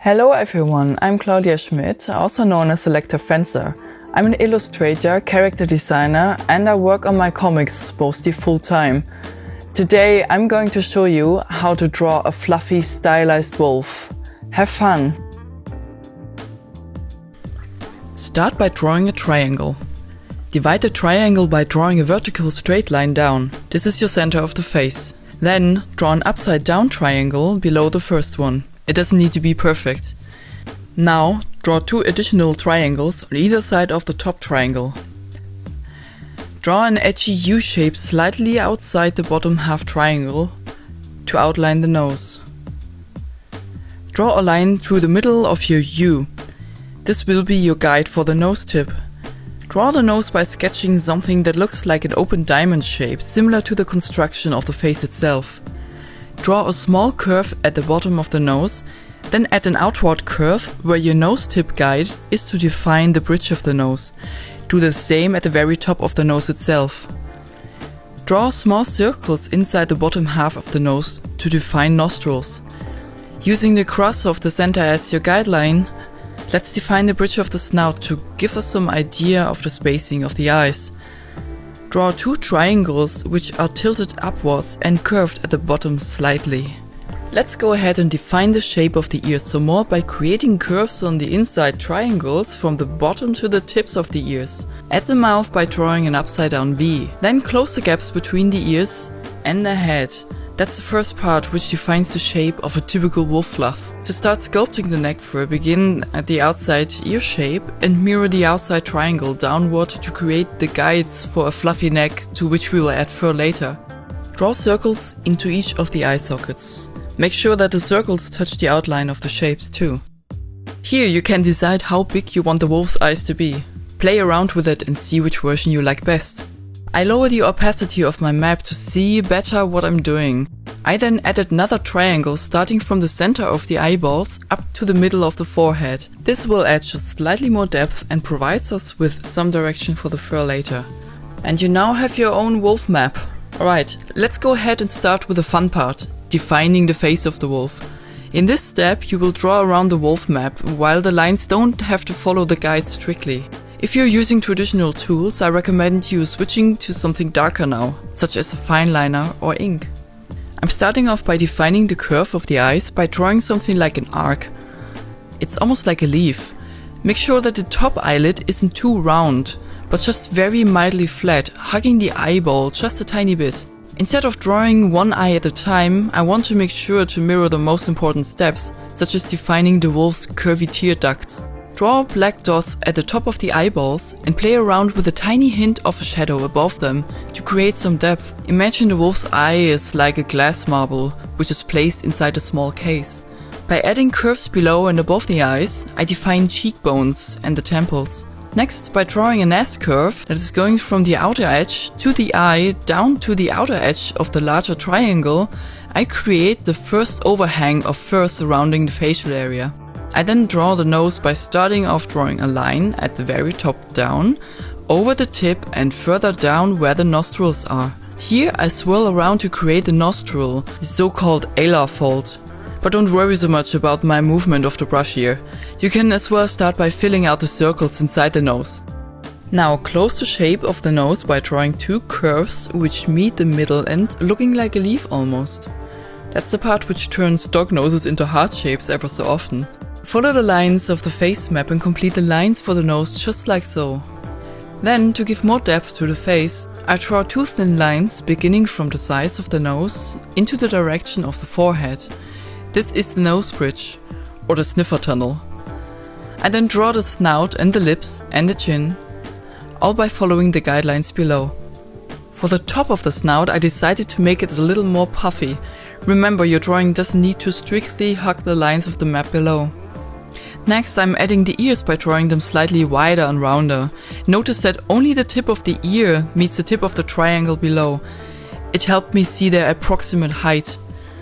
Hello everyone, I'm Claudia Schmidt, also known as Selector Fencer. I'm an illustrator, character designer, and I work on my comics mostly full-time. Today I'm going to show you how to draw a fluffy, stylized wolf. Have fun! Start by drawing a triangle. Divide the triangle by drawing a vertical straight line down. This is your center of the face. Then draw an upside down triangle below the first one. It doesn't need to be perfect. Now draw two additional triangles on either side of the top triangle. Draw an edgy U shape slightly outside the bottom half triangle to outline the nose. Draw a line through the middle of your U. This will be your guide for the nose tip. Draw the nose by sketching something that looks like an open diamond shape, similar to the construction of the face itself. Draw a small curve at the bottom of the nose, then add an outward curve where your nose tip guide is to define the bridge of the nose. Do the same at the very top of the nose itself. Draw small circles inside the bottom half of the nose to define nostrils. Using the cross of the center as your guideline, let's define the bridge of the snout to give us some idea of the spacing of the eyes. Draw two triangles which are tilted upwards and curved at the bottom slightly. Let's go ahead and define the shape of the ears some more by creating curves on the inside triangles from the bottom to the tips of the ears. Add the mouth by drawing an upside down V. Then close the gaps between the ears and the head. That's the first part, which defines the shape of a typical wolf fluff. To start sculpting the neck fur, begin at the outside ear shape and mirror the outside triangle downward to create the guides for a fluffy neck to which we will add fur later. Draw circles into each of the eye sockets. Make sure that the circles touch the outline of the shapes too. Here you can decide how big you want the wolf's eyes to be. Play around with it and see which version you like best. I lower the opacity of my map to see better what I'm doing. I then added another triangle starting from the center of the eyeballs up to the middle of the forehead. This will add just slightly more depth and provides us with some direction for the fur later. And you now have your own wolf map. Alright, let's go ahead and start with the fun part, defining the face of the wolf. In this step you will draw around the wolf map, while the lines don't have to follow the guide strictly. If you're using traditional tools, I recommend you switching to something darker now, such as a fine liner or ink. I'm starting off by defining the curve of the eyes by drawing something like an arc. It's almost like a leaf. Make sure that the top eyelid isn't too round, but just very mildly flat, hugging the eyeball just a tiny bit. Instead of drawing one eye at a time, I want to make sure to mirror the most important steps, such as defining the wolf's curvy tear ducts. Draw black dots at the top of the eyeballs and play around with a tiny hint of a shadow above them to create some depth. Imagine the wolf's eye is like a glass marble, which is placed inside a small case. By adding curves below and above the eyes, I define cheekbones and the temples. Next, by drawing an S curve that is going from the outer edge to the eye down to the outer edge of the larger triangle, I create the first overhang of fur surrounding the facial area. I then draw the nose by starting off drawing a line at the very top down, over the tip and further down where the nostrils are. Here I swirl around to create the nostril, the so-called alar fold. But don't worry so much about my movement of the brush here. You can as well start by filling out the circles inside the nose. Now close the shape of the nose by drawing two curves which meet the middle end, looking like a leaf almost. That's the part which turns dog noses into heart shapes ever so often. Follow the lines of the face map and complete the lines for the nose just like so. Then, to give more depth to the face, I draw two thin lines beginning from the sides of the nose into the direction of the forehead. This is the nose bridge, or the sniffer tunnel. I then draw the snout and the lips and the chin, all by following the guidelines below. For the top of the snout I decided to make it a little more puffy. Remember, your drawing doesn't need to strictly hug the lines of the map below. Next, I'm adding the ears by drawing them slightly wider and rounder. Notice that only the tip of the ear meets the tip of the triangle below. It helped me see their approximate height.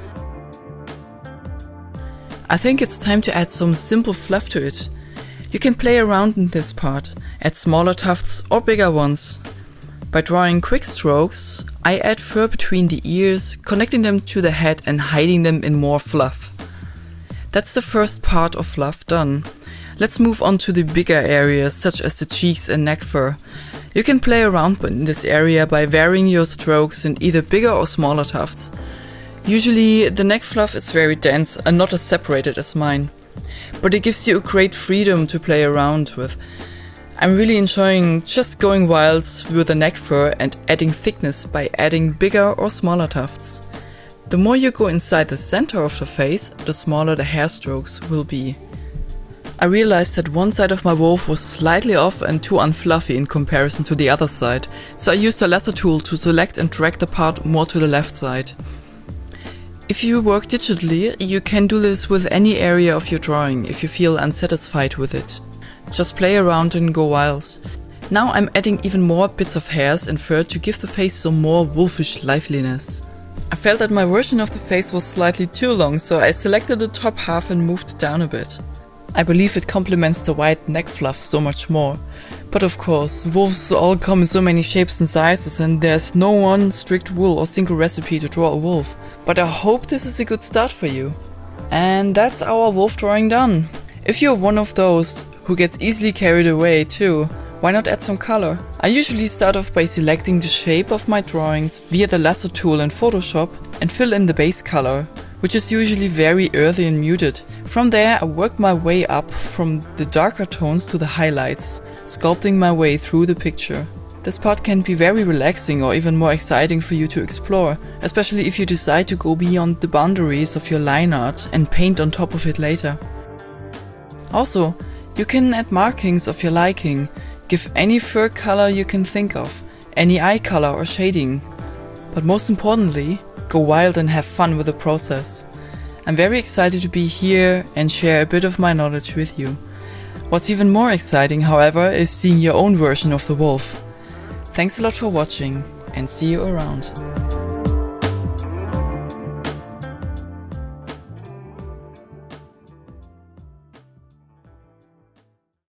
I think it's time to add some simple fluff to it. You can play around in this part, add smaller tufts or bigger ones. By drawing quick strokes, I add fur between the ears, connecting them to the head and hiding them in more fluff. That's the first part of fluff done. Let's move on to the bigger areas such as the cheeks and neck fur. You can play around in this area by varying your strokes in either bigger or smaller tufts. Usually the neck fluff is very dense and not as separated as mine, but it gives you a great freedom to play around with. I'm really enjoying just going wild with the neck fur and adding thickness by adding bigger or smaller tufts. The more you go inside the center of the face, the smaller the hair strokes will be. I realized that one side of my wolf was slightly off and too unfluffy in comparison to the other side, so I used a lasso tool to select and drag the part more to the left side. If you work digitally, you can do this with any area of your drawing if you feel unsatisfied with it. Just play around and go wild. Now I'm adding even more bits of hairs and fur to give the face some more wolfish liveliness. I felt that my version of the face was slightly too long, so I selected the top half and moved it down a bit. I believe it complements the white neck fluff so much more. But of course, wolves all come in so many shapes and sizes and there's no one strict rule or single recipe to draw a wolf. But I hope this is a good start for you. And that's our wolf drawing done. If you're one of those who gets easily carried away too, why not add some color? I usually start off by selecting the shape of my drawings via the lasso tool in Photoshop and fill in the base color, which is usually very earthy and muted. From there I work my way up from the darker tones to the highlights, sculpting my way through the picture. This part can be very relaxing or even more exciting for you to explore, especially if you decide to go beyond the boundaries of your line art and paint on top of it later. Also, you can add markings of your liking, give any fur color you can think of, any eye color or shading. But most importantly, go wild and have fun with the process. I'm very excited to be here and share a bit of my knowledge with you. What's even more exciting, however, is seeing your own version of the wolf. Thanks a lot for watching and see you around.